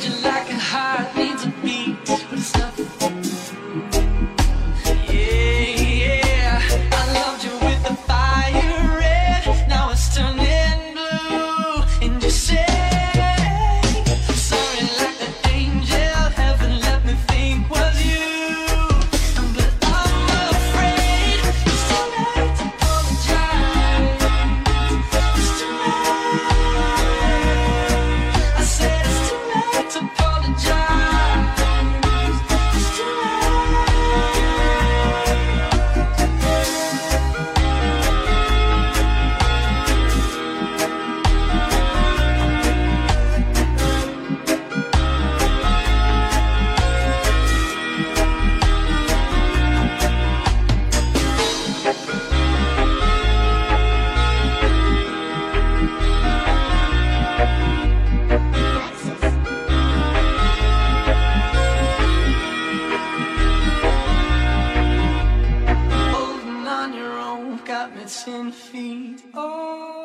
need you like a heart needs a beat, but it's not. Yeah, yeah. I loved you with the fire red, now it's turning blue. And you say I'm sorry like the angel heaven let me think was you. But I'm afraid it's too late to apologize. It's too late. I said it's too late to apologize. It's too late. Holding on your own got me 10 feet. Oh.